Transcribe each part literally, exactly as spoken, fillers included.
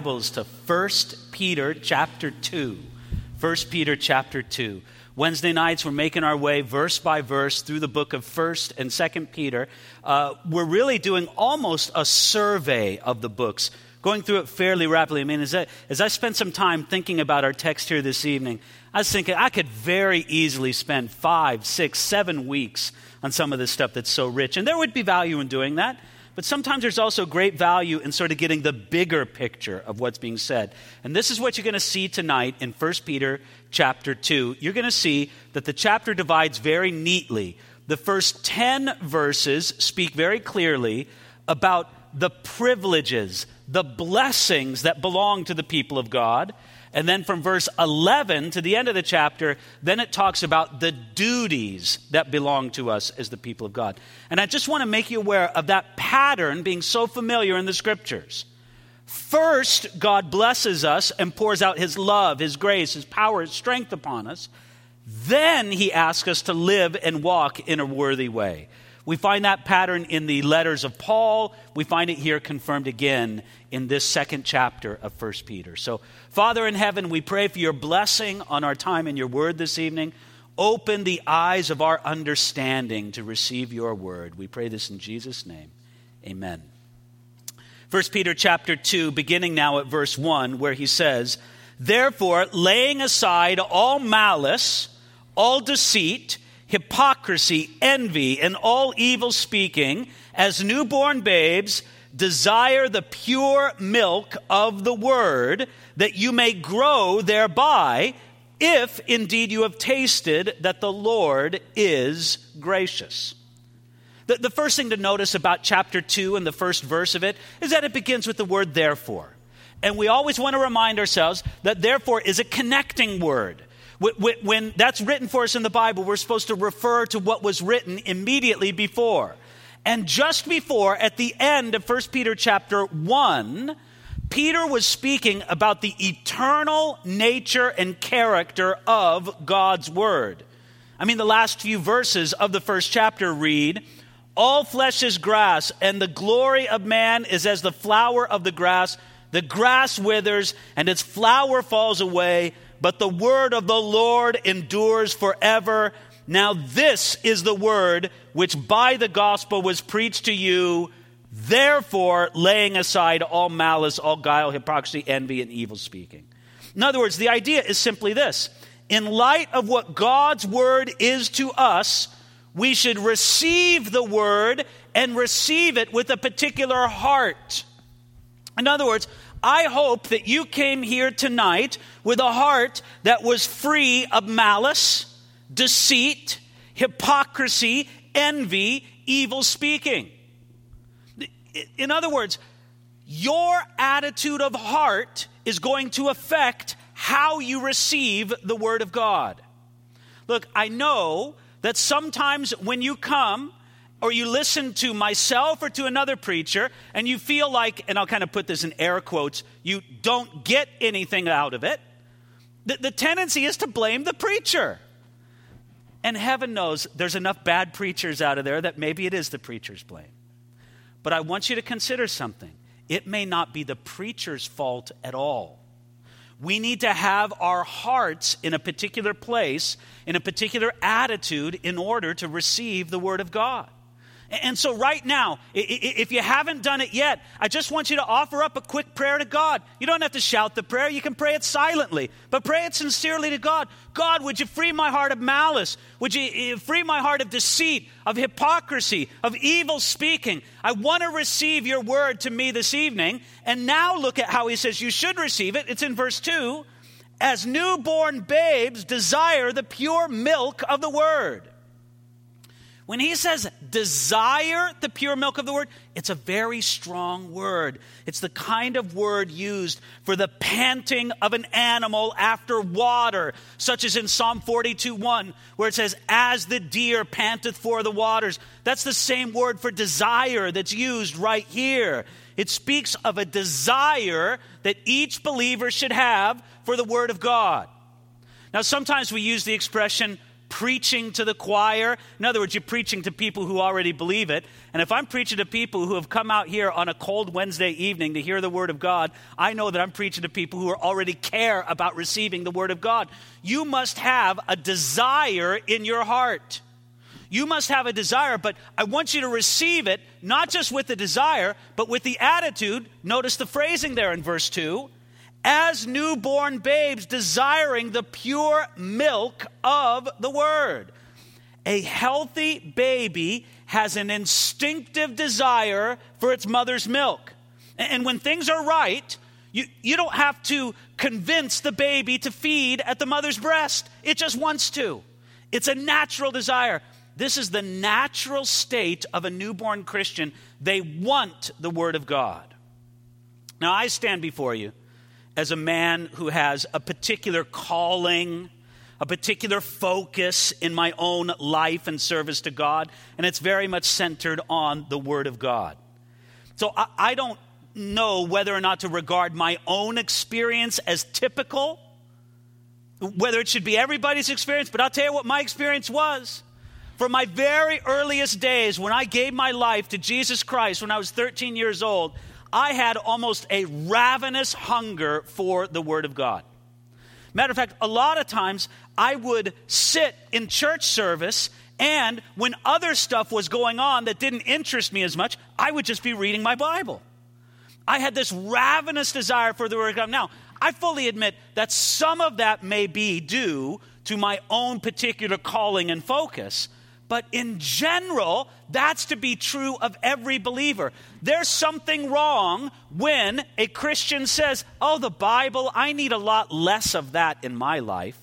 Bibles to First Peter chapter two. First Peter chapter two. Wednesday nights, we're making our way verse by verse through the book of First and Second Peter. Uh, we're really doing almost a survey of the books, going through it fairly rapidly. I mean, as I, as I spent some time thinking about our text here this evening, I was thinking I could very easily spend five, six, seven weeks on some of this stuff that's so rich. And there would be value in doing that. But sometimes there's also great value in sort of getting the bigger picture of what's being said. And this is what you're going to see tonight in First Peter chapter two. You're going to see that the chapter divides very neatly. The first ten verses speak very clearly about the privileges, the blessings that belong to the people of God. And then from verse eleven to the end of the chapter, then it talks about the duties that belong to us as the people of God. And I just want to make you aware of that pattern being so familiar in the scriptures. First, God blesses us and pours out his love, his grace, his power, his strength upon us. Then he asks us to live and walk in a worthy way. We find that pattern in the letters of Paul. We find it here confirmed again in this second chapter of First Peter. So, Father in heaven, we pray for your blessing on our time in your word this evening. Open the eyes of our understanding to receive your word. We pray this in Jesus' name. Amen. First Peter chapter two, beginning now at verse one, where he says, "Therefore, laying aside all malice, all deceit, hypocrisy, envy, and all evil speaking, as newborn babes, desire the pure milk of the word, that you may grow thereby, if indeed you have tasted that the Lord is gracious." The, the first thing to notice about chapter two and the first verse of it is that it begins with the word therefore. And we always want to remind ourselves that therefore is a connecting word. When that's written for us in the Bible, we're supposed to refer to what was written immediately before. And just before, at the end of First Peter chapter one, Peter was speaking about the eternal nature and character of God's word. I mean, the last few verses of the first chapter read, "All flesh is grass, and the glory of man is as the flower of the grass. The grass withers, and its flower falls away, but the word of the Lord endures forever. Now this is the word which by the gospel was preached to you. Therefore, laying aside all malice, all guile, hypocrisy, envy, and evil speaking." In other words, the idea is simply this. In light of what God's word is to us, we should receive the word and receive it with a particular heart. In other words, I hope that you came here tonight with a heart that was free of malice, deceit, hypocrisy, envy, evil speaking. In other words, your attitude of heart is going to affect how you receive the word of God. Look, I know that sometimes when you come or you listen to myself or to another preacher and you feel like, and I'll kind of put this in air quotes, you don't get anything out of it, the, the tendency is to blame the preacher. And heaven knows there's enough bad preachers out of there that maybe it is the preacher's blame. But I want you to consider something. It may not be the preacher's fault at all. We need to have our hearts in a particular place, in a particular attitude in order to receive the word of God. And so right now, if you haven't done it yet, I just want you to offer up a quick prayer to God. You don't have to shout the prayer. You can pray it silently, but pray it sincerely to God. God, would you free my heart of malice? Would you free my heart of deceit, of hypocrisy, of evil speaking? I want to receive your word to me this evening. And now look at how he says you should receive it. It's in verse two. As newborn babes desire the pure milk of the word. When he says desire the pure milk of the word, it's a very strong word. It's the kind of word used for the panting of an animal after water, such as in Psalm forty-two one, where it says, "As the deer panteth for the waters." That's the same word for desire that's used right here. It speaks of a desire that each believer should have for the word of God. Now, sometimes we use the expression preaching to the choir. In other words, you're preaching to people who already believe it. And if I'm preaching to people who have come out here on a cold Wednesday evening to hear the Word of God, I know that I'm preaching to people who are already care about receiving the Word of God. You must have a desire in your heart. You must have a desire, but I want you to receive it, not just with the desire, but with the attitude. Notice the phrasing there in verse two. As newborn babes desiring the pure milk of the word. A healthy baby has an instinctive desire for its mother's milk. And when things are right, you, you don't have to convince the baby to feed at the mother's breast. It just wants to. It's a natural desire. This is the natural state of a newborn Christian. They want the word of God. Now, I stand before you as a man who has a particular calling, a particular focus in my own life and service to God, and it's very much centered on the Word of God. So I, I don't know whether or not to regard my own experience as typical, whether it should be everybody's experience, but I'll tell you what my experience was. From my very earliest days, when I gave my life to Jesus Christ when I was thirteen years old, I had almost a ravenous hunger for the Word of God. Matter of fact, a lot of times I would sit in church service, and when other stuff was going on that didn't interest me as much, I would just be reading my Bible. I had this ravenous desire for the Word of God. Now, I fully admit that some of that may be due to my own particular calling and focus. But in general, that's to be true of every believer. There's something wrong when a Christian says, oh, the Bible, I need a lot less of that in my life.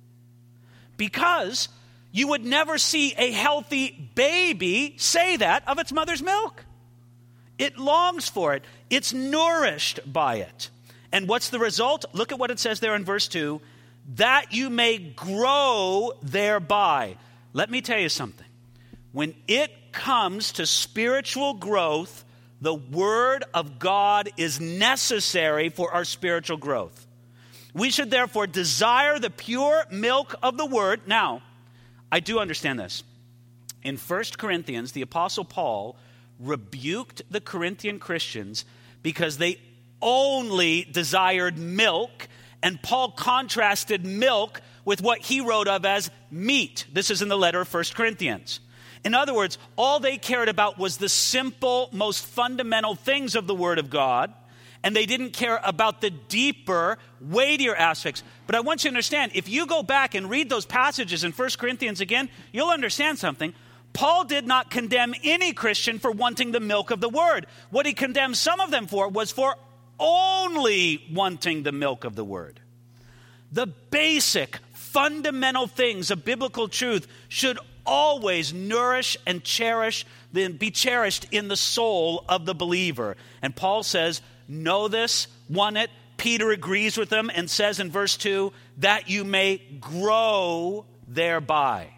Because you would never see a healthy baby say that of its mother's milk. It longs for it. It's nourished by it. And what's the result? Look at what it says there in verse two. That you may grow thereby. Let me tell you something. When it comes to spiritual growth, the Word of God is necessary for our spiritual growth. We should therefore desire the pure milk of the Word. Now, I do understand this. In First Corinthians, the Apostle Paul rebuked the Corinthian Christians because they only desired milk, and Paul contrasted milk with what he wrote of as meat. This is in the letter of First Corinthians. In other words, all they cared about was the simple, most fundamental things of the Word of God, and they didn't care about the deeper, weightier aspects. But I want you to understand, if you go back and read those passages in First Corinthians again, you'll understand something. Paul did not condemn any Christian for wanting the milk of the Word. What he condemned some of them for was for only wanting the milk of the Word. The basic, fundamental things of biblical truth should always nourish and cherish, then be cherished in the soul of the believer. And Paul says, know this, want it. Peter agrees with them and says in verse two, that you may grow thereby.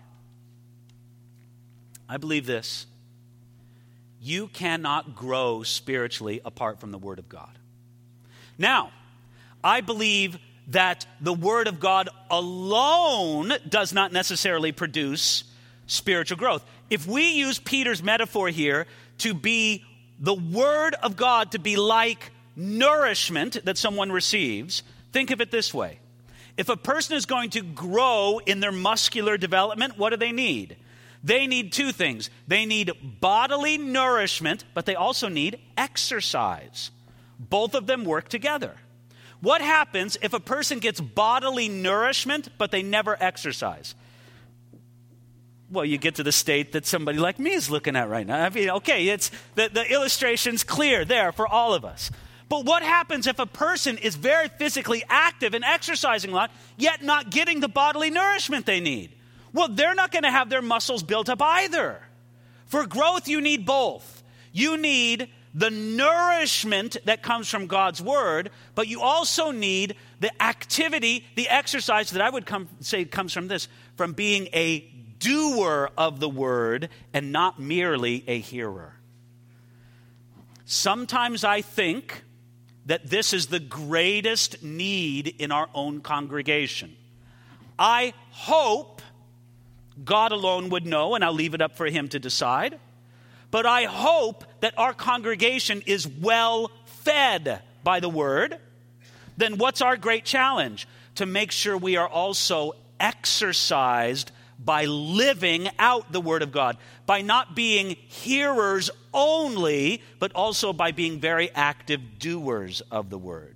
I believe this. You cannot grow spiritually apart from the Word of God. Now, I believe that the Word of God alone does not necessarily produce spiritual growth. If we use Peter's metaphor here to be the Word of God to be like nourishment that someone receives, think of it this way. If a person is going to grow in their muscular development, what do they need? They need two things. They need bodily nourishment, but they also need exercise. Both of them work together. What happens if a person gets bodily nourishment, but they never exercise? Well, you get to the state that somebody like me is looking at right now. I mean, okay, it's the, the illustration's clear there for all of us. But what happens if a person is very physically active and exercising a lot, yet not getting the bodily nourishment they need? Well, they're not going to have their muscles built up either. For growth, you need both. You need the nourishment that comes from God's Word, but you also need the activity, the exercise that I would come, say comes from this, from being a doer of the Word and not merely a hearer. Sometimes I think that this is the greatest need in our own congregation. I hope God alone would know, and I'll leave it up for him to decide. But I hope that our congregation is well fed by the word. Then what's our great challenge? To make sure we are also exercised by living out the word of God, by not being hearers only, but also by being very active doers of the word.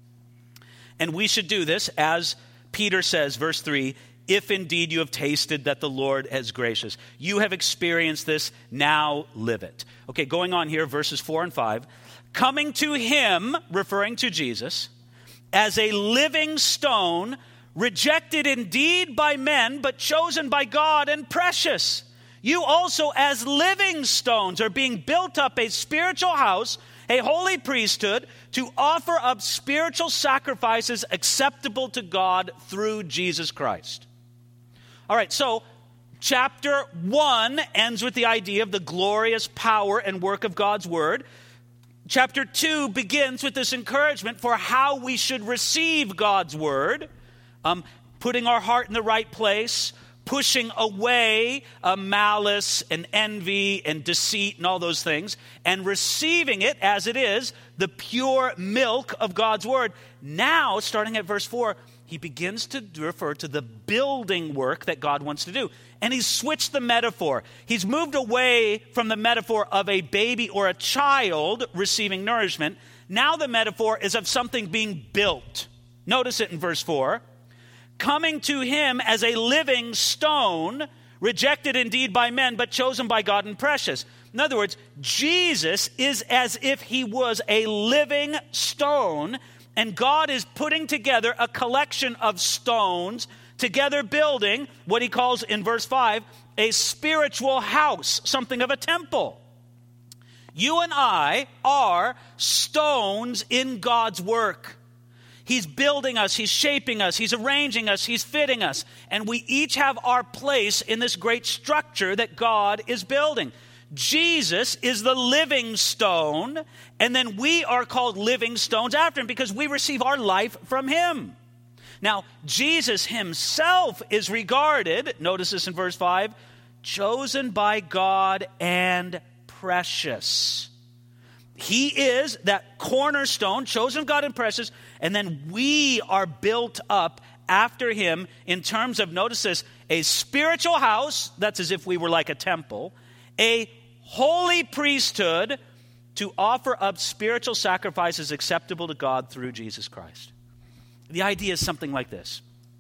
And we should do this, as Peter says, verse three, if indeed you have tasted that the Lord is gracious. You have experienced this, now live it. Okay, going on here, verses four and five. Coming to him, referring to Jesus, as a living stone, rejected indeed by men, but chosen by God and precious. You also, as living stones, are being built up a spiritual house, a holy priesthood, to offer up spiritual sacrifices acceptable to God through Jesus Christ. All right, so chapter one ends with the idea of the glorious power and work of God's word. Chapter two begins with this encouragement for how we should receive God's word. Um, putting our heart in the right place, pushing away uh, malice and envy and deceit and all those things, and receiving it as it is, the pure milk of God's word. Now, starting at verse four, he begins to refer to the building work that God wants to do. And he's switched the metaphor. He's moved away from the metaphor of a baby or a child receiving nourishment. Now the metaphor is of something being built. Notice it in verse four. Coming to him as a living stone, rejected indeed by men, but chosen by God and precious. In other words, Jesus is as if he was a living stone, and God is putting together a collection of stones, together building what he calls in verse five, a spiritual house, something of a temple. You and I are stones in God's work. He's building us, he's shaping us, he's arranging us, he's fitting us. And we each have our place in this great structure that God is building. Jesus is the living stone, and then we are called living stones after him because we receive our life from him. Now, Jesus himself is regarded, notice this in verse five, chosen by God and precious. He is that cornerstone, chosen of God and precious, and then we are built up after him in terms of, notice this, a spiritual house, that's as if we were like a temple, a holy priesthood to offer up spiritual sacrifices acceptable to God through Jesus Christ. The idea is something like this.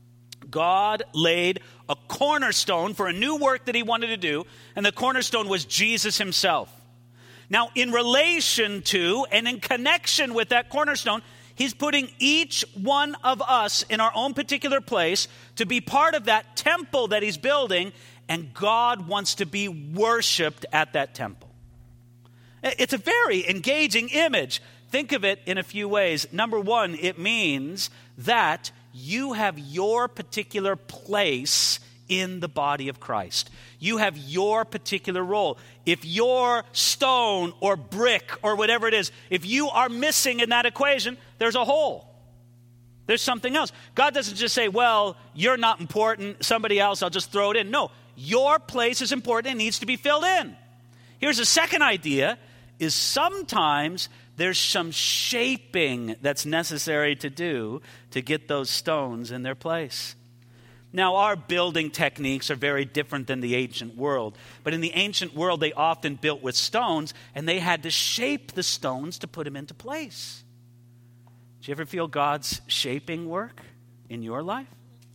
God laid a cornerstone for a new work that he wanted to do, and the cornerstone was Jesus himself. Now, in relation to and in connection with that cornerstone, he's putting each one of us in our own particular place to be part of that temple that he's building, and God wants to be worshiped at that temple. It's a very engaging image. Think of it in a few ways. Number one, it means that you have your particular place in the body of Christ. You have your particular role. If your stone or brick or whatever it is, if you are missing in that equation, there's a hole. There's something else. God doesn't just say, well, you're not important, somebody else, I'll just throw it in. No, your place is important and needs to be filled in. Here's a second idea, is sometimes there's some shaping that's necessary to do to get those stones in their place. Now, our building techniques are very different than the ancient world. But in the ancient world, they often built with stones, and they had to shape the stones to put them into place. Do you ever feel God's shaping work in your life?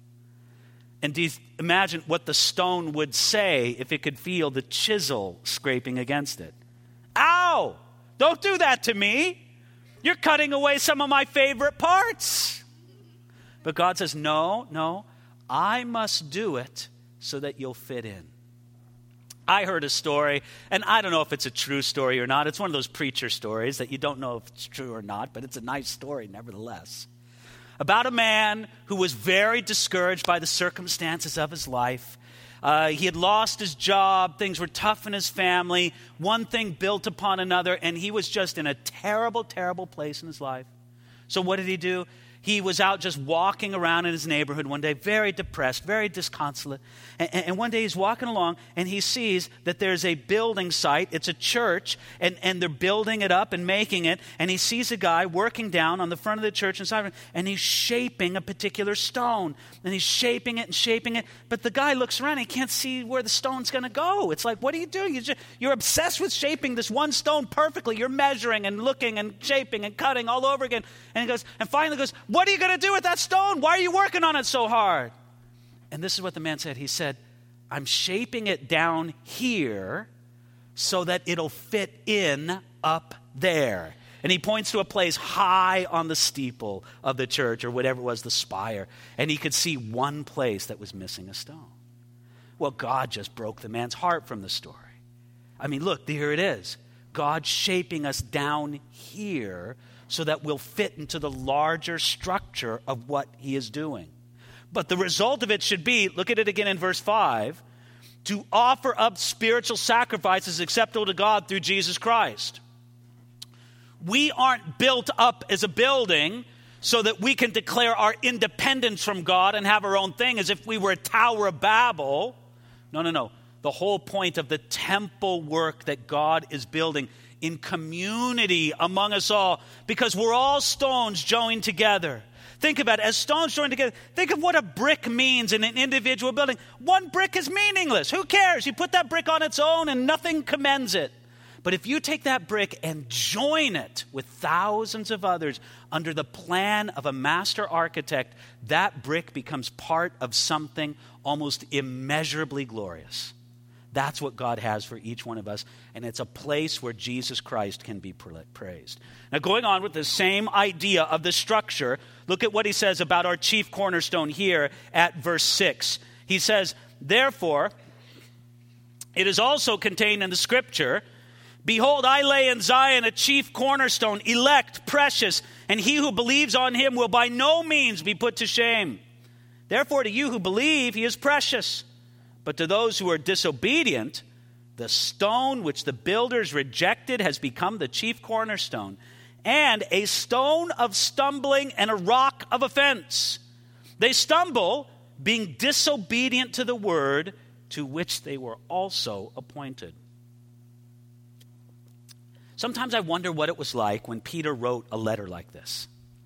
And do you imagine what the stone would say if it could feel the chisel scraping against it? Ow! Don't do that to me. You're cutting away some of my favorite parts. But God says, no, no. I must do it so that you'll fit in. I heard a story, and I don't know if it's a true story or not. It's one of those preacher stories that you don't know if it's true or not, but it's a nice story nevertheless. About a man who was very discouraged by the circumstances of his life. Uh, he had lost his job. Things were tough in his family. One thing built upon another, and he was just in a terrible, terrible place in his life. So what did he do? He was out just walking around in his neighborhood one day, very depressed, very disconsolate. And, and one day he's walking along and he sees that there's a building site. It's a church, and, and they're building it up and making it. And he sees a guy working down on the front of the church inside, and he's shaping a particular stone. And he's shaping it and shaping it. But the guy looks around and he can't see where the stone's going to go. It's like, what are you doing? You're, just, you're obsessed with shaping this one stone perfectly. You're measuring and looking and shaping and cutting all over again. And he goes, and finally goes, what are you going to do with that stone? Why are you working on it so hard? And this is what the man said. He said, I'm shaping it down here so that it'll fit in up there. And he points to a place high on the steeple of the church, or whatever it was, the spire. And he could see one place that was missing a stone. Well, God just broke the man's heart from the story. I mean, look, here it is. God shaping us down here so that we'll fit into the larger structure of what he is doing. But the result of it should be, look at it again in verse five, to offer up spiritual sacrifices acceptable to God through Jesus Christ. We aren't built up as a building so that we can declare our independence from God and have our own thing as if we were a Tower of Babel. No, no, no. The whole point of the temple work that God is building in community among us all, because we're all stones joined together. Think about it. As stones joined together, think of what a brick means in an individual building. One brick is meaningless. Who cares? You put that brick on its own and nothing commends it. But if you take that brick and join it with thousands of others under the plan of a master architect, that brick becomes part of something almost immeasurably glorious. That's what God has for each one of us, and it's a place where Jesus Christ can be praised. Now, going on with the same idea of the structure, look at what he says about our chief cornerstone here at verse six. He says, therefore, it is also contained in the scripture, behold, I lay in Zion a chief cornerstone, elect, precious, and he who believes on him will by no means be put to shame. Therefore, to you who believe, he is precious. But to those who are disobedient, the stone which the builders rejected has become the chief cornerstone, and a stone of stumbling and a rock of offense. They stumble, being disobedient to the word to which they were also appointed. Sometimes I wonder what it was like when Peter wrote a letter like this.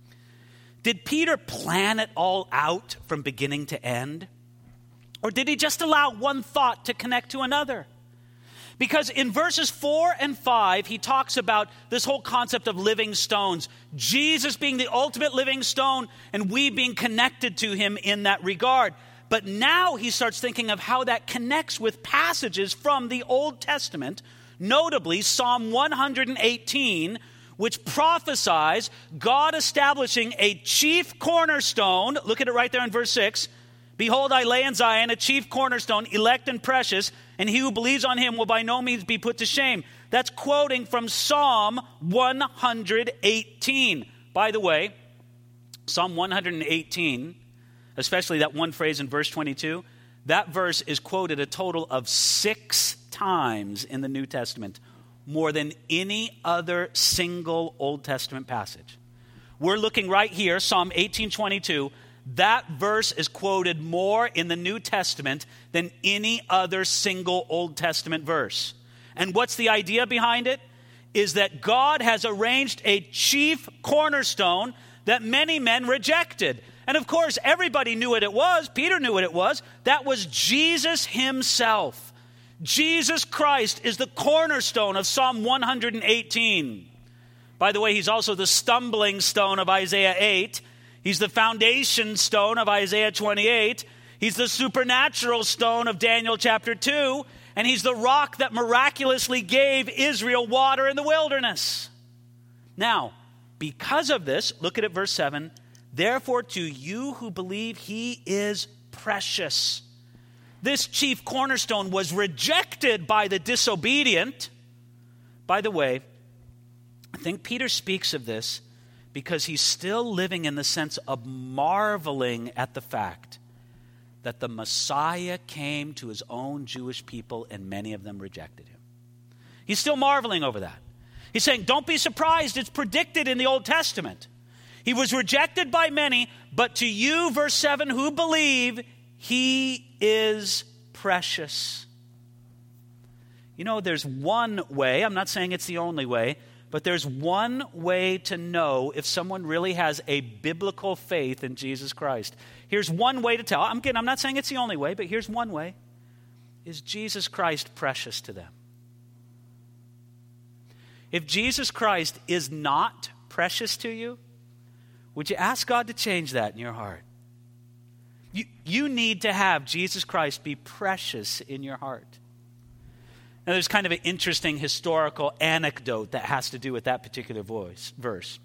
Did Peter plan it all out from beginning to end? Or did he just allow one thought to connect to another? Because in verses four and five, he talks about this whole concept of living stones. Jesus being the ultimate living stone and we being connected to him in that regard. But now he starts thinking of how that connects with passages from the Old Testament, notably Psalm one eighteen, which prophesies God establishing a chief cornerstone. Look at it right there in verse six. Behold, I lay in Zion a chief cornerstone, elect and precious, and he who believes on him will by no means be put to shame. That's quoting from Psalm one eighteen. By the way, Psalm one eighteen, especially that one phrase in verse twenty-two, that verse is quoted a total of six times in the New Testament, more than any other single Old Testament passage. We're looking right here, Psalm eighteen twenty-two. That verse is quoted more in the New Testament than any other single Old Testament verse. And what's the idea behind it? Is that God has arranged a chief cornerstone that many men rejected. And of course, everybody knew what it was. Peter knew what it was. That was Jesus himself. Jesus Christ is the cornerstone of Psalm one eighteen. By the way, he's also the stumbling stone of Isaiah eight. He's the foundation stone of Isaiah twenty-eight. He's the supernatural stone of Daniel chapter two. And he's the rock that miraculously gave Israel water in the wilderness. Now, because of this, look at it, verse seven. Therefore, to you who believe, he is precious. This chief cornerstone was rejected by the disobedient. By the way, I think Peter speaks of this because he's still living in the sense of marveling at the fact that the Messiah came to his own Jewish people and many of them rejected him. He's still marveling over that. He's saying, don't be surprised, it's predicted in the Old Testament. He was rejected by many, but to you, verse seven, who believe, he is precious. You know, there's one way, I'm not saying it's the only way, but there's one way to know if someone really has a biblical faith in Jesus Christ. Here's one way to tell. I'm, again, I'm not saying it's the only way, but here's one way. Is Jesus Christ precious to them? If Jesus Christ is not precious to you, would you ask God to change that in your heart? You, you need to have Jesus Christ be precious in your heart. Now, there's kind of an interesting historical anecdote that has to do with that particular voice, verse.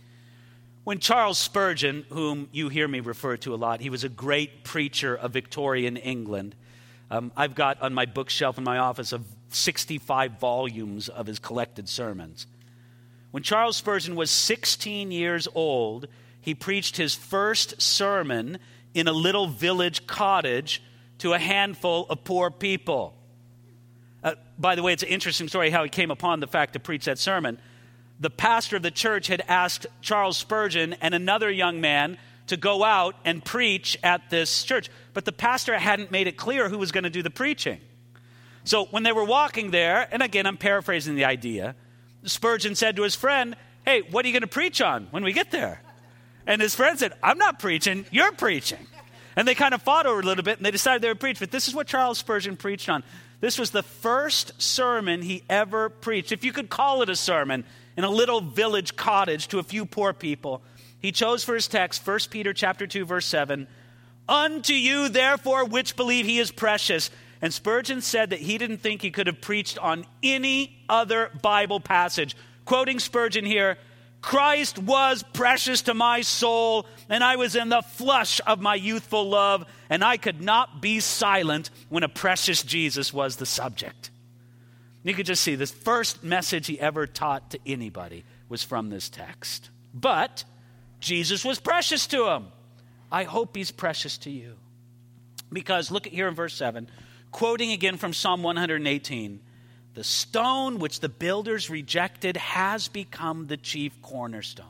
When Charles Spurgeon, whom you hear me refer to a lot, he was a great preacher of Victorian England. Um, I've got on my bookshelf in my office of sixty-five volumes of his collected sermons. When Charles Spurgeon was sixteen years old, he preached his first sermon in a little village cottage to a handful of poor people. Uh, by the way, it's an interesting story how he came upon the fact to preach that sermon. The pastor of the church had asked Charles Spurgeon and another young man to go out and preach at this church. But the pastor hadn't made it clear who was going to do the preaching. So when they were walking there, and again, I'm paraphrasing the idea, Spurgeon said to his friend, hey, what are you going to preach on when we get there? And his friend said, I'm not preaching, you're preaching. And they kind of fought over it a little bit, and they decided they would preach. But this is what Charles Spurgeon preached on. This was the first sermon he ever preached, if you could call it a sermon, in a little village cottage to a few poor people. He chose for his text, First Peter chapter two, verse seven, unto you, therefore, which believe he is precious. And Spurgeon said that he didn't think he could have preached on any other Bible passage. Quoting Spurgeon here, Christ was precious to my soul, and I was in the flush of my youthful love, and I could not be silent when a precious Jesus was the subject. You could just see this first message he ever taught to anybody was from this text. But Jesus was precious to him. I hope he's precious to you. Because look at here in verse seven, quoting again from Psalm one hundred eighteen, the stone which the builders rejected has become the chief cornerstone.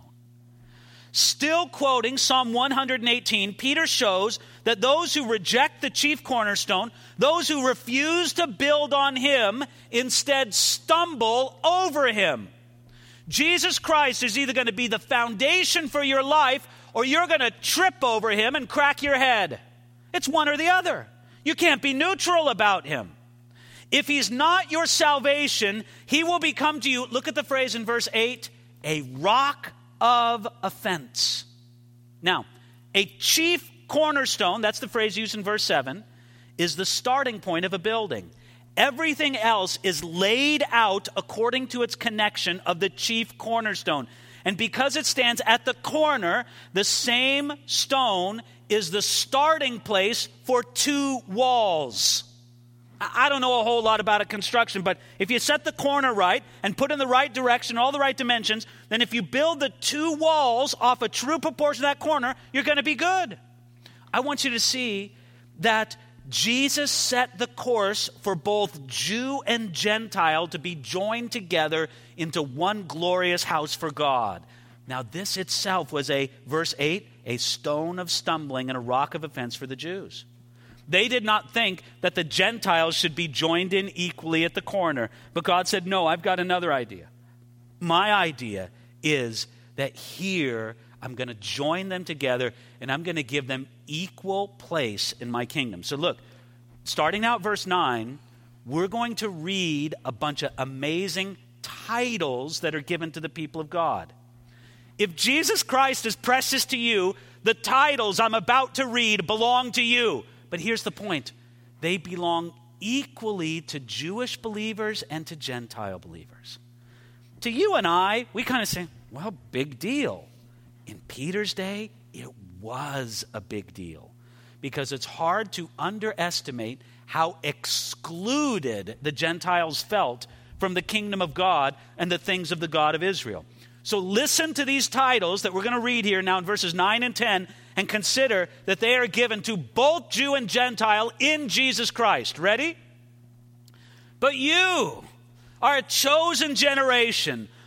Still quoting Psalm one hundred eighteen, Peter shows that those who reject the chief cornerstone, those who refuse to build on him, instead stumble over him. Jesus Christ is either going to be the foundation for your life, or you're going to trip over him and crack your head. It's one or the other. You can't be neutral about him. If he's not your salvation, he will become to you, look at the phrase in verse eight, a rock of offense. Now, a chief cornerstone, that's the phrase used in verse seven, is the starting point of a building. Everything else is laid out according to its connection of the chief cornerstone. And because it stands at the corner, the same stone is the starting place for two walls. I don't know a whole lot about a construction, but if you set the corner right and put in the right direction, all the right dimensions, then if you build the two walls off a true proportion of that corner, you're going to be good. I want you to see that Jesus set the course for both Jew and Gentile to be joined together into one glorious house for God. Now, this itself was a, verse eight, a stone of stumbling and a rock of offense for the Jews. They did not think that the Gentiles should be joined in equally at the corner. But God said, no, I've got another idea. My idea is that here I'm going to join them together and I'm going to give them equal place in my kingdom. So look, starting out verse nine, we're going to read a bunch of amazing titles that are given to the people of God. If Jesus Christ is precious to you, the titles I'm about to read belong to you. But here's the point. They belong equally to Jewish believers and to Gentile believers. To you and I, we kind of say, well, big deal. In Peter's day, it was a big deal. Because it's hard to underestimate how excluded the Gentiles felt from the kingdom of God and the things of the God of Israel. So listen to these titles that we're going to read here now in verses nine and ten, and consider that they are given to both Jew and Gentile in Jesus Christ. Ready? But you are a chosen generation,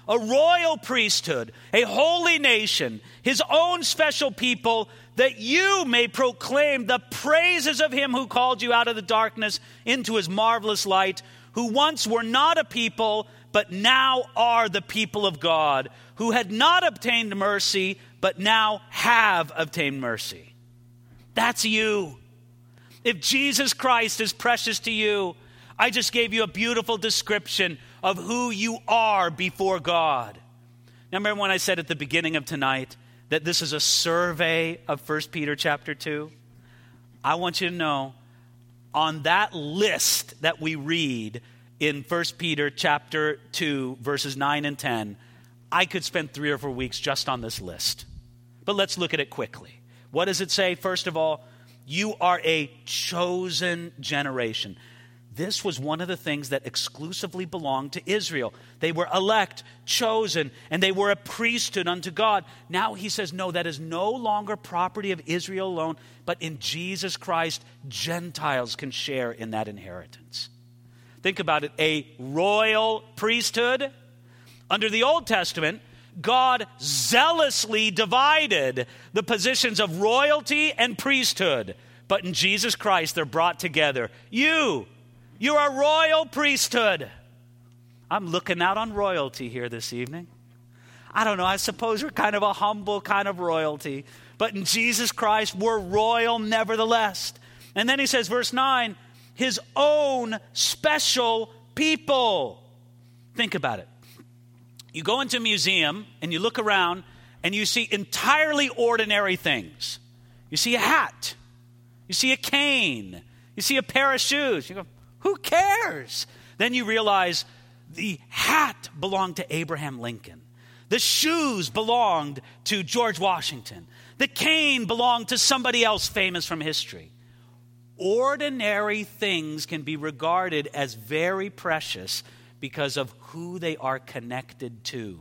a royal priesthood, a holy nation, his own special people, that you may proclaim the praises of him who called you out of the darkness into his marvelous light, who once were not a people, but now are the people of God, who had not obtained mercy, but now have obtained mercy. That's you. If Jesus Christ is precious to you, I just gave you a beautiful description of who you are before God. Now remember when I said at the beginning of tonight that this is a survey of First Peter chapter two? I want you to know, on that list that we read in First Peter chapter two, verses nine and ten, I could spend three or four weeks just on this list. But let's look at it quickly. What does it say? First of all, you are a chosen generation. This was one of the things that exclusively belonged to Israel. They were elect, chosen, and they were a priesthood unto God. Now he says, no, that is no longer property of Israel alone, but in Jesus Christ, Gentiles can share in that inheritance. Think about it, a royal priesthood. Under the Old Testament, God zealously divided the positions of royalty and priesthood. But in Jesus Christ, they're brought together. You, you're a royal priesthood. I'm looking out on royalty here this evening. I don't know, I suppose we're kind of a humble kind of royalty. But in Jesus Christ, we're royal nevertheless. And then he says, verse nine, his own special people. Think about it. You go into a museum and you look around and you see entirely ordinary things. You see a hat. You see a cane. You see a pair of shoes. You go, who cares? Then you realize the hat belonged to Abraham Lincoln. The shoes belonged to George Washington. The cane belonged to somebody else famous from history. Ordinary things can be regarded as very precious because of who they are connected to.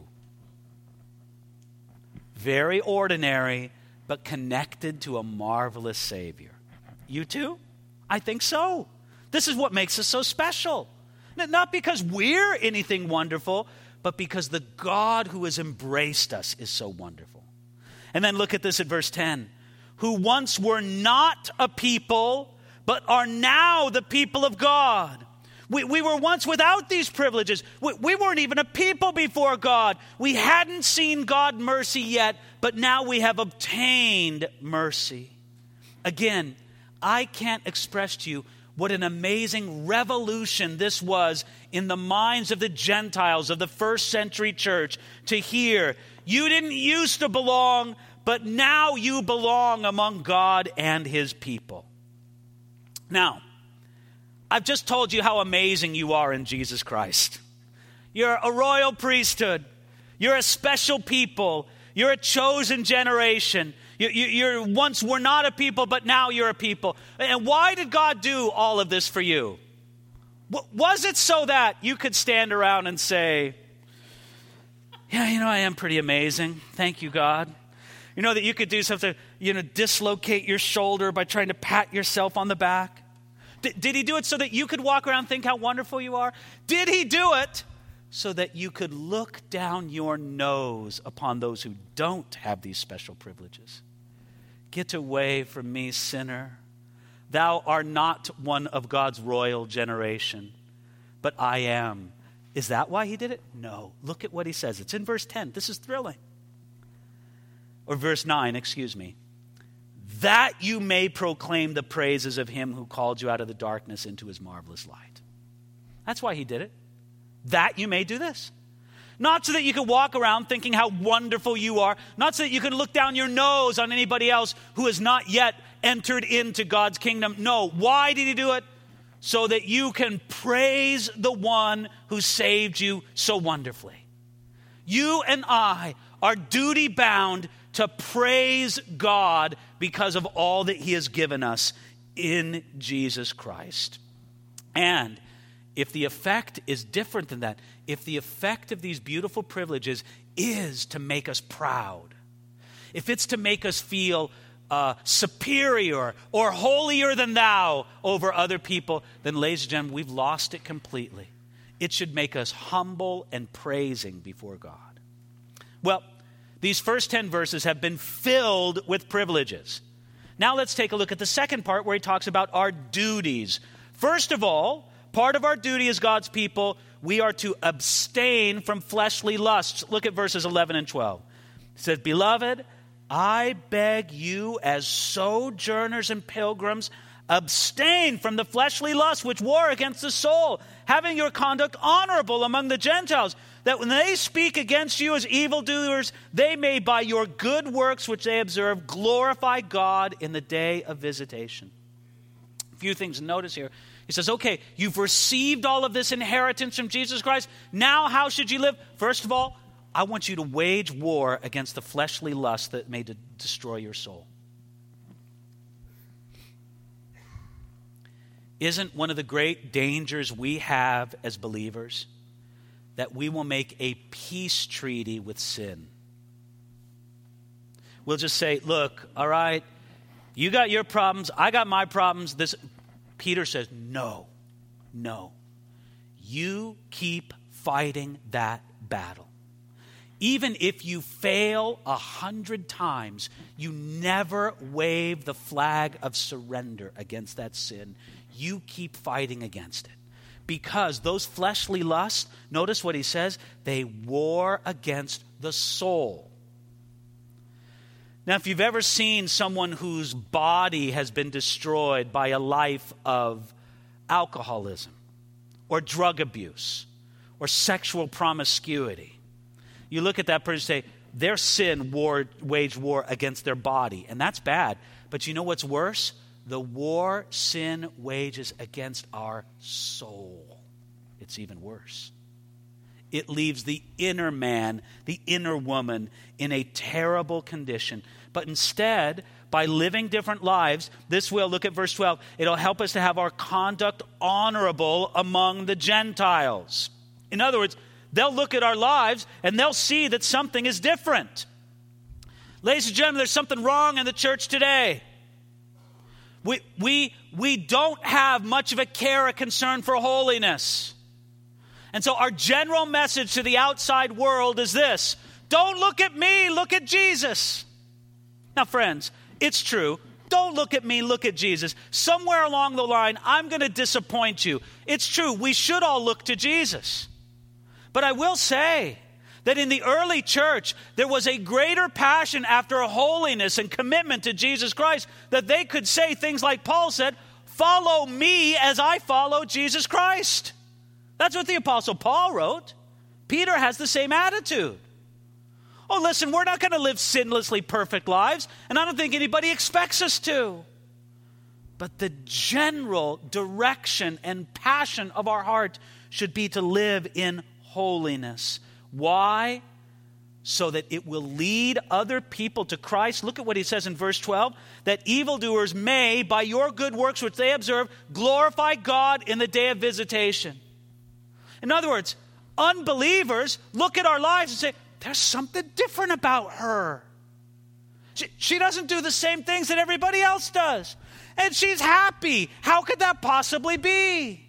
Very ordinary, but connected to a marvelous Savior. You too? I think so. This is what makes us so special. Not because we're anything wonderful, but because the God who has embraced us is so wonderful. And then look at this at verse ten. Who once were not a people, but are now the people of God. We, we were once without these privileges. We, we weren't even a people before God. We hadn't seen God's mercy yet, but now we have obtained mercy. Again, I can't express to you what an amazing revolution this was in the minds of the Gentiles of the first century church to hear, you didn't used to belong, but now you belong among God and his people. Now, I've just told you how amazing you are in Jesus Christ. You're a royal priesthood. You're a special people. You're a chosen generation. You, you, you're once were not a people, but now you're a people. And why did God do all of this for you? Was it so that you could stand around and say, yeah, you know, I am pretty amazing. Thank you, God. You know, that you could do something, you know, dislocate your shoulder by trying to pat yourself on the back? Did, did he do it so that you could walk around and think how wonderful you are? Did he do it so that you could look down your nose upon those who don't have these special privileges? Get away from me, sinner. Thou art not one of God's royal generation, but I am. Is that why he did it? No. Look at what he says. It's in verse ten. This is thrilling. Or verse nine, excuse me. That you may proclaim the praises of him who called you out of the darkness into his marvelous light. That's why he did it. That you may do this. Not so that you can walk around thinking how wonderful you are. Not so that you can look down your nose on anybody else who has not yet entered into God's kingdom. No. Why did he do it? So that you can praise the one who saved you so wonderfully. You and I are duty bound to praise God because of all that he has given us in Jesus Christ. And if the effect is different than that, if the effect of these beautiful privileges is to make us proud, if it's to make us feel uh, superior or holier than thou over other people, then ladies and gentlemen, we've lost it completely. it should make us humble and praising before God. Well, these first ten verses have been filled with privileges. Now let's take a look at the second part where he talks about our duties. First of all, part of our duty as God's people, we are to abstain from fleshly lusts. Look at verses eleven and twelve. It says, "Beloved, I beg you as sojourners and pilgrims, abstain from the fleshly lusts which war against the soul, having your conduct honorable among the Gentiles, that when they speak against you as evildoers, they may by your good works which they observe glorify God in the day of visitation." A few things to notice here. He says, okay, you've received all of this inheritance from Jesus Christ. Now how should you live? First of all, I want you to wage war against the fleshly lust that may de- destroy your soul. Isn't one of the great dangers we have as believers that we will make a peace treaty with sin? We'll just say, look, all right, you got your problems, I got my problems. This Peter says, no, no. You keep fighting that battle. Even if you fail a hundred times, you never wave the flag of surrender against that sin. You keep fighting against it. Because those fleshly lusts, notice what he says, they war against the soul. Now, if you've ever seen someone whose body has been destroyed by a life of alcoholism or drug abuse or sexual promiscuity, you look at that person and say, their sin war, waged war against their body. And that's bad. But you know what's worse? The war sin wages against our soul. It's even worse. It leaves the inner man, the inner woman, in a terrible condition. But instead, by living different lives, this will, look at verse twelve, it'll help us to have our conduct honorable among the Gentiles. In other words, they'll look at our lives and they'll see that something is different. Ladies and gentlemen, there's something wrong in the church today. We, we, we don't have much of a care or concern for holiness. And so our general message to the outside world is this: don't look at me, look at Jesus. Now, friends, it's true. Don't look at me, look at Jesus. Somewhere along the line, I'm going to disappoint you. It's true. We should all look to Jesus. But I will say that in the early church, there was a greater passion after holiness and commitment to Jesus Christ, that they could say things like Paul said, follow me as I follow Jesus Christ. That's what the Apostle Paul wrote. Peter has the same attitude. Oh, listen, we're not going to live sinlessly perfect lives, and I don't think anybody expects us to. But the general direction and passion of our heart should be to live in holiness. Why? So that it will lead other people to Christ. Look at what he says in verse twelve, that evildoers may, by your good works which they observe, glorify God in the day of visitation. In other words, unbelievers look at our lives and say, there's something different about her. She, she doesn't do the same things that everybody else does. And she's happy. How could that possibly be?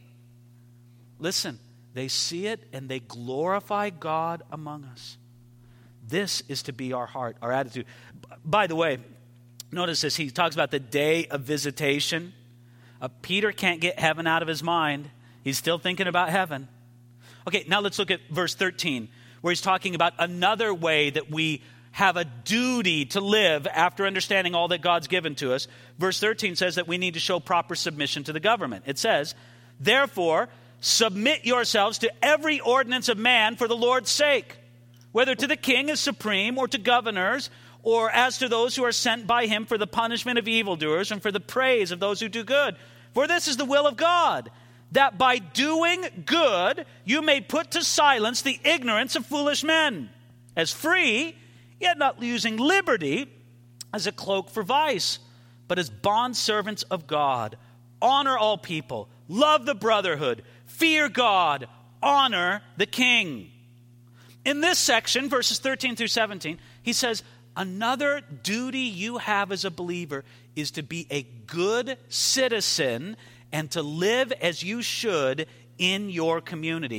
Listen, they see it and they glorify God among us. This is to be our heart, our attitude. By the way, notice this. He talks about the day of visitation. Uh, Peter can't get heaven out of his mind. He's still thinking about heaven. Okay, now let's look at verse thirteen, where he's talking about another way that we have a duty to live after understanding all that God's given to us. Verse thirteen says that we need to show proper submission to the government. It says, therefore, submit yourselves to every ordinance of man for the Lord's sake, whether to the king as supreme or to governors, or as to those who are sent by him for the punishment of evildoers and for the praise of those who do good. For this is the will of God, that by doing good you may put to silence the ignorance of foolish men, as free, yet not using liberty as a cloak for vice, but as bondservants of God. Honor all people, love the brotherhood, fear God, honor the king. In this section, verses thirteen through seventeen, he says, another duty you have as a believer is to be a good citizen and to live as you should in your community.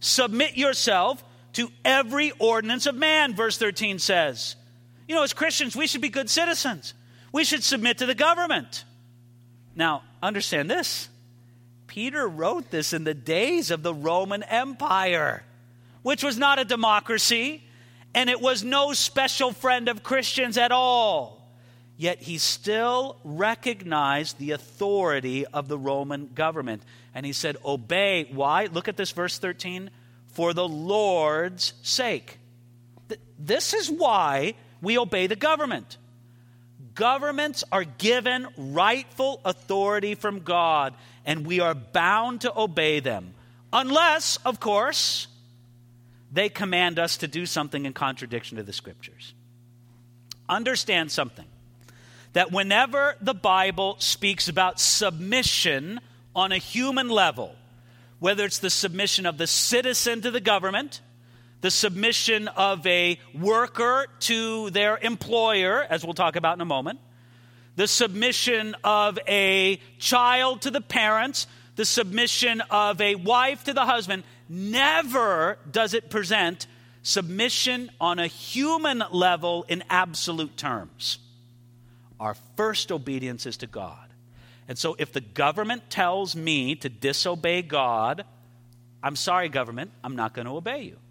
Submit yourself to every ordinance of man, verse thirteen says. You know, as Christians, we should be good citizens. We should submit to the government. Now, understand this. Peter wrote this in the days of the Roman Empire, which was not a democracy, and it was no special friend of Christians at all. Yet he still recognized the authority of the Roman government. And he said, obey. Why? Look at this verse thirteen. For the Lord's sake. Th- this is why we obey the government. Governments are given rightful authority from God, and we are bound to obey them. Unless, of course, they command us to do something in contradiction to the Scriptures. Understand something. That whenever the Bible speaks about submission on a human level, whether it's the submission of the citizen to the government, the submission of a worker to their employer, as we'll talk about in a moment, the submission of a child to the parents, the submission of a wife to the husband, never does it present submission on a human level in absolute terms. Our first obedience is to God. And so if the government tells me to disobey God, I'm sorry, government, I'm not going to obey you.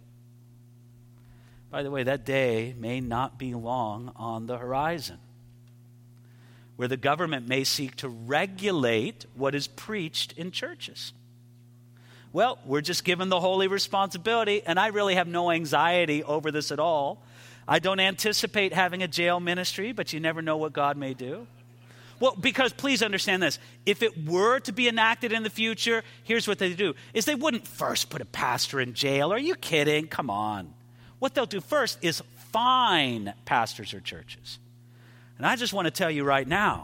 By the way, that day may not be long on the horizon, where the government may seek to regulate what is preached in churches. Well, we're just given the holy responsibility, and I really have no anxiety over this at all. I don't anticipate having a jail ministry, but you never know what God may do. Well, because please understand this. If it were to be enacted in the future, here's what they do, is they wouldn't first put a pastor in jail. Are you kidding? Come on. What they'll do first is fine pastors or churches. And I just want to tell you right now,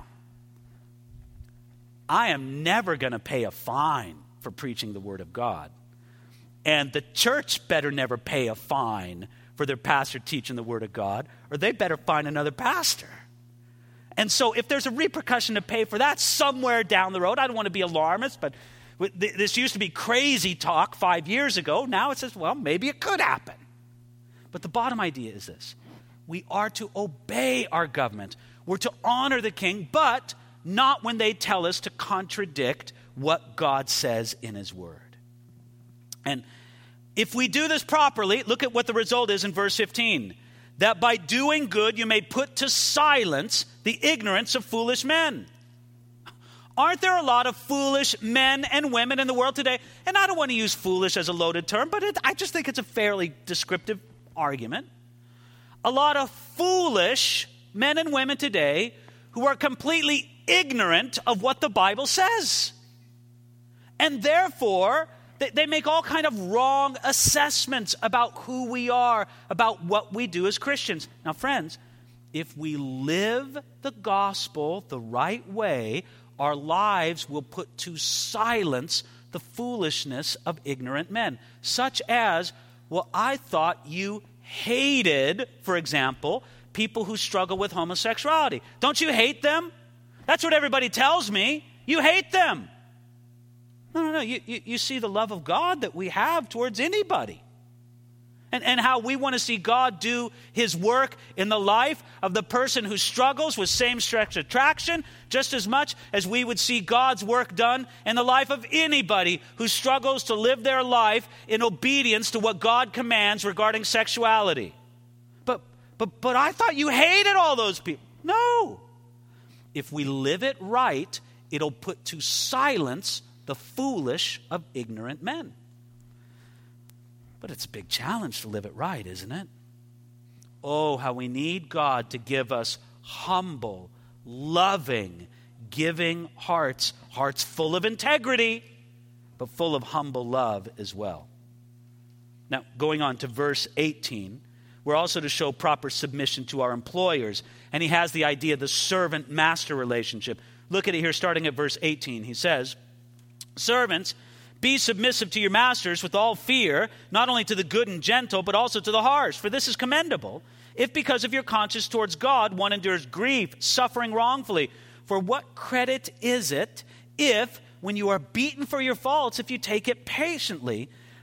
I am never going to pay a fine for preaching the Word of God. And the church better never pay a fine for their pastor teaching the Word of God, or they better find another pastor. And so if there's a repercussion to pay for that somewhere down the road, I don't want to be alarmist, but this used to be crazy talk five years ago. Now it says, well, maybe it could happen. But the bottom idea is this. We are to obey our government. We're to honor the king, but not when they tell us to contradict what God says in his word. And if we do this properly, look at what the result is in verse fifteen. That by doing good you may put to silence the ignorance of foolish men. Aren't there a lot of foolish men and women in the world today? And I don't want to use foolish as a loaded term, but it, I just think it's a fairly descriptive argument. A lot of foolish men and women today who are completely ignorant of what the Bible says. And therefore, they, they make all kind of wrong assessments about who we are, about what we do as Christians. Now, friends, if we live the gospel the right way, our lives will put to silence the foolishness of ignorant men, such as, well, I thought you hated, for example, people who struggle with homosexuality. Don't you hate them? That's what everybody tells me. You hate them. No, no, no. You, you, you see the love of God that we have towards anybody. And, and how we want to see God do his work in the life of the person who struggles with same-sex attraction just as much as we would see God's work done in the life of anybody who struggles to live their life in obedience to what God commands regarding sexuality. But, but, but I thought you hated all those people. No. If we live it right, it'll put to silence the foolish of ignorant men. But it's a big challenge to live it right, isn't it? Oh, how we need God to give us humble, loving, giving hearts, hearts full of integrity, but full of humble love as well. Now, going on to verse eighteen, we're also to show proper submission to our employers. And he has the idea of the servant-master relationship. Look at it here, starting at verse eighteen. He says, servants, be submissive to your masters with all fear, not only to the good and gentle, but also to the harsh. For this is commendable, if because of your conscience towards God one endures grief, suffering wrongfully. For what credit is it if, when you are beaten for your faults, if you take it patiently?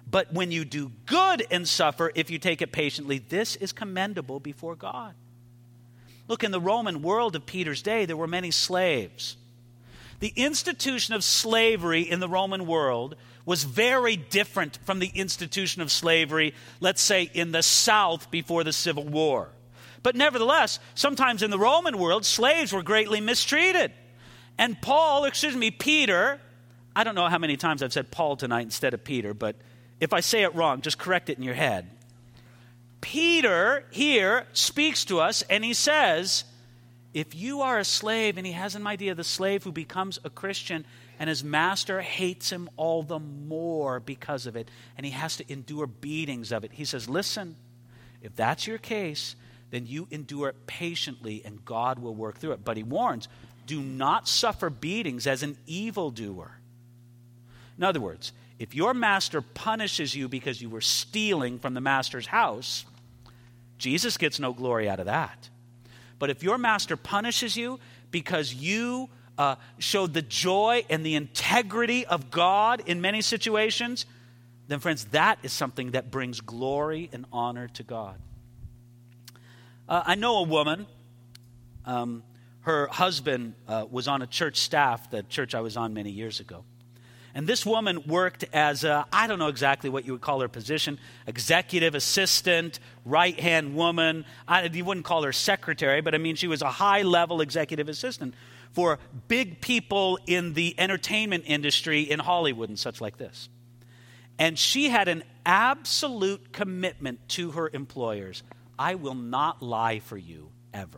But when you do good and suffer, if you take it patiently, this is commendable before God. Look, in the Roman world of Peter's day, there were many slaves. The institution of slavery in the Roman world was very different from the institution of slavery, let's say, in the South before the Civil War. But nevertheless, sometimes in the Roman world, slaves were greatly mistreated. And Paul, excuse me, Peter, I don't know how many times I've said Paul tonight instead of Peter, but if I say it wrong, just correct it in your head. Peter here speaks to us and he says, if you are a slave, and he has an idea of the slave who becomes a Christian and his master hates him all the more because of it, and he has to endure beatings of it. He says, listen, if that's your case, then you endure it patiently and God will work through it. But he warns, do not suffer beatings as an evildoer. In other words, if your master punishes you because you were stealing from the master's house, Jesus gets no glory out of that. But if your master punishes you because you uh, showed the joy and the integrity of God in many situations, then friends, that is something that brings glory and honor to God. Uh, I know a woman, um, her husband uh, was on a church staff, the church I was on many years ago. And this woman worked as a, I don't know exactly what you would call her position, executive assistant, right-hand woman. I, you wouldn't call her secretary, but I mean she was a high-level executive assistant for big people in the entertainment industry in Hollywood and such like this. And she had an absolute commitment to her employers. I will not lie for you ever.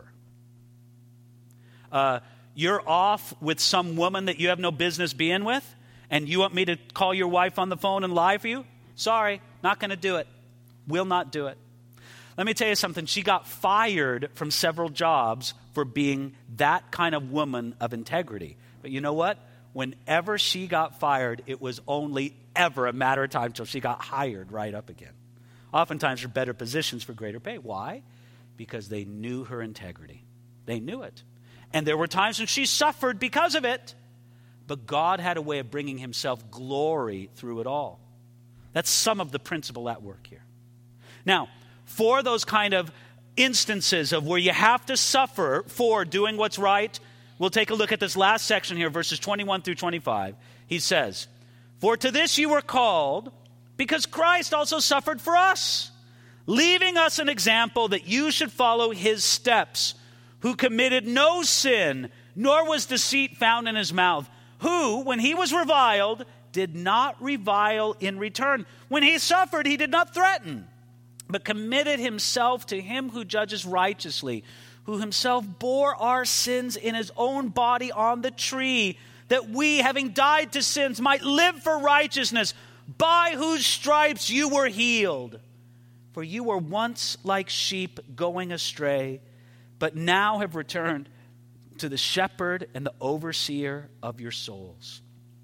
Uh, you're off with some woman that you have no business being with, and you want me to call your wife on the phone and lie for you? Sorry, not going to do it. Will not do it. Let me tell you something. She got fired from several jobs for being that kind of woman of integrity. But you know what? Whenever she got fired, it was only ever a matter of time until she got hired right up again. Oftentimes for better positions, for greater pay. Why? Because they knew her integrity. They knew it. And there were times when she suffered because of it. But God had a way of bringing himself glory through it all. That's some of the principle at work here. Now, for those kind of instances of where you have to suffer for doing what's right, we'll take a look at this last section here, verses twenty-one through twenty-five. He says, for to this you were called, because Christ also suffered for us, leaving us an example that you should follow his steps, who committed no sin, nor was deceit found in his mouth, who, when he was reviled, did not revile in return. When he suffered, he did not threaten, but committed himself to him who judges righteously, who himself bore our sins in his own body on the tree, that we, having died to sins, might live for righteousness, by whose stripes you were healed. For you were once like sheep going astray, but now have returned to the shepherd and the overseer of your souls.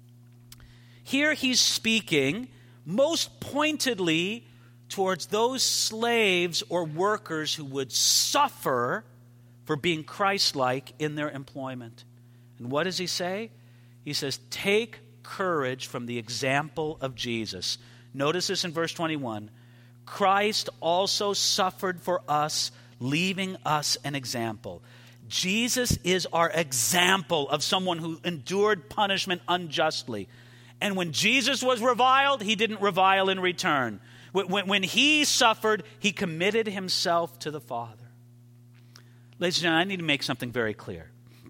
Here he's speaking most pointedly towards those slaves or workers who would suffer for being Christ-like in their employment. And what does he say? He says, take courage from the example of Jesus. Notice this in verse twenty-one. Christ also suffered for us, leaving us an example. Jesus is our example of someone who endured punishment unjustly. And when Jesus was reviled, he didn't revile in return. When, when he suffered, he committed himself to the Father. Ladies and gentlemen, I need to make something very clear.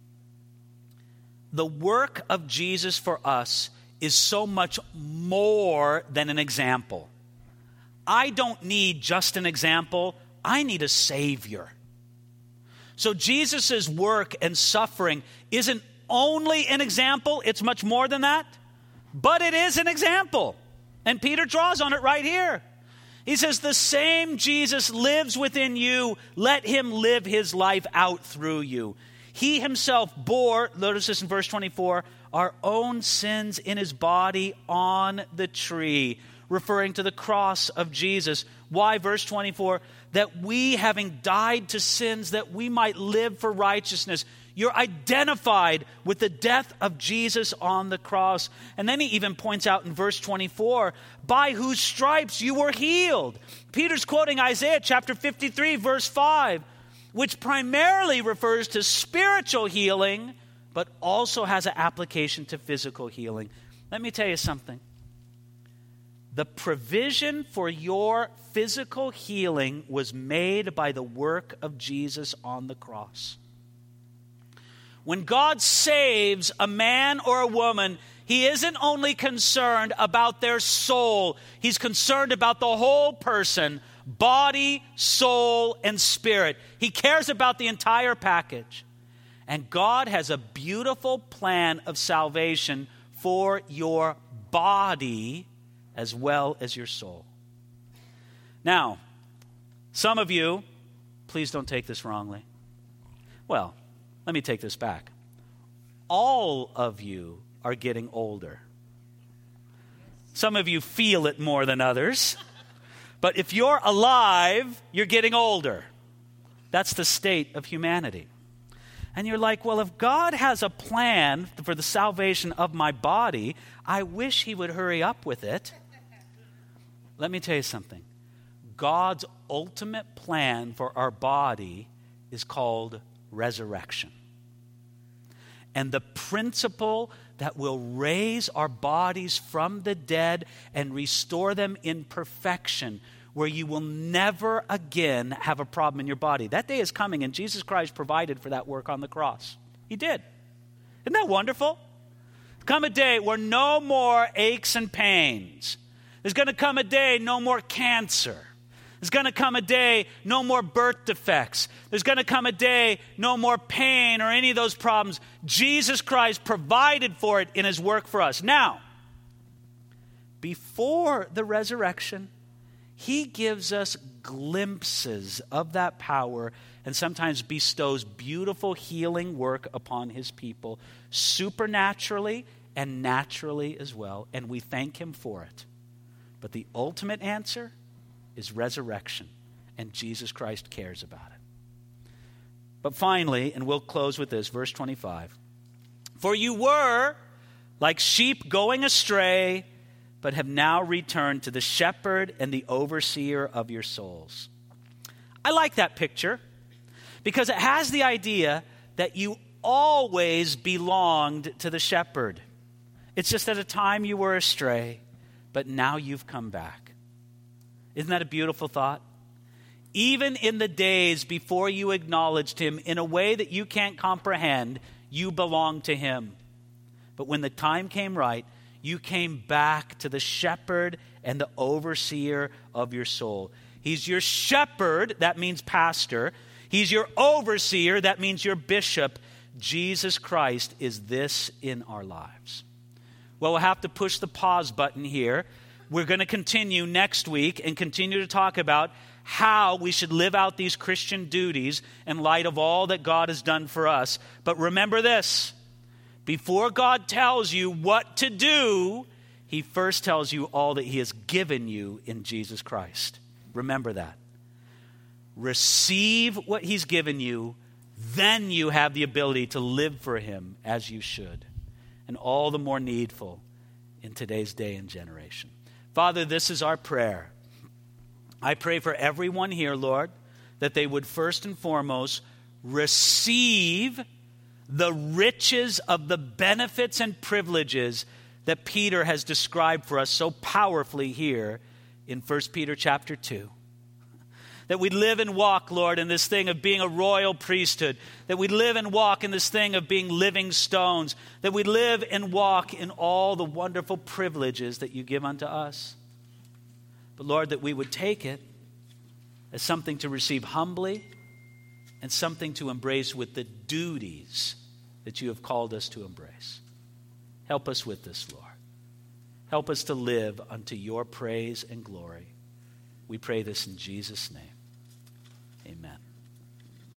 The work of Jesus for us is so much more than an example. I don't need just an example. I need a Savior. So Jesus' work and suffering isn't only an example, it's much more than that, but it is an example. And Peter draws on it right here. He says, the same Jesus lives within you, let him live his life out through you. He himself bore, notice this in verse twenty-four, our own sins in his body on the tree, referring to the cross of Jesus. Why, verse twenty-four? That we, having died to sins, that we might live for righteousness. You're identified with the death of Jesus on the cross. And then he even points out in verse twenty-four, by whose stripes you were healed. Peter's quoting Isaiah chapter fifty-three, verse five, which primarily refers to spiritual healing, but also has an application to physical healing. Let me tell you something. The provision for your physical healing was made by the work of Jesus on the cross. When God saves a man or a woman, he isn't only concerned about their soul. He's concerned about the whole person, body, soul, and spirit. He cares about the entire package. And God has a beautiful plan of salvation for your body as well as your soul. Now, some of you, please don't take this wrongly. Well, let me take this back. All of you are getting older. Some of you feel it more than others. But if you're alive, you're getting older. That's the state of humanity. And you're like, well, if God has a plan for the salvation of my body, I wish he would hurry up with it. Let me tell you something. God's ultimate plan for our body is called resurrection. And the principle that will raise our bodies from the dead and restore them in perfection, where you will never again have a problem in your body. That day is coming, and Jesus Christ provided for that work on the cross. He did. Isn't that wonderful? Come a day where no more aches and pains. There's going to come a day no more cancer. There's going to come a day, no more birth defects. There's going to come a day, no more pain or any of those problems. Jesus Christ provided for it in his work for us. Now, before the resurrection, he gives us glimpses of that power and sometimes bestows beautiful healing work upon his people, supernaturally and naturally as well, and we thank him for it. But the ultimate answer is resurrection, and Jesus Christ cares about it. But finally, and we'll close with this, verse twenty-five. For you were like sheep going astray, but have now returned to the shepherd and the overseer of your souls. I like that picture because it has the idea that you always belonged to the shepherd. It's just at a time you were astray, but now you've come back. Isn't that a beautiful thought? Even in the days before you acknowledged him in a way that you can't comprehend, you belonged to him. But when the time came right, you came back to the shepherd and the overseer of your soul. He's your shepherd, that means pastor. He's your overseer, that means your bishop. Jesus Christ is this in our lives. Well, we'll have to push the pause button here. We're going to continue next week and continue to talk about how we should live out these Christian duties in light of all that God has done for us. But remember this, before God tells you what to do, he first tells you all that he has given you in Jesus Christ. Remember that. Receive what he's given you, then you have the ability to live for him as you should. And all the more needful in today's day and generation. Father, this is our prayer. I pray for everyone here, Lord, that they would first and foremost receive the riches of the benefits and privileges that Peter has described for us so powerfully here in First Peter chapter two. That we live and walk, Lord, in this thing of being a royal priesthood. That we live and walk in this thing of being living stones. That we live and walk in all the wonderful privileges that you give unto us. But Lord, that we would take it as something to receive humbly and something to embrace with the duties that you have called us to embrace. Help us with this, Lord. Help us to live unto your praise and glory. We pray this in Jesus' name. Amen.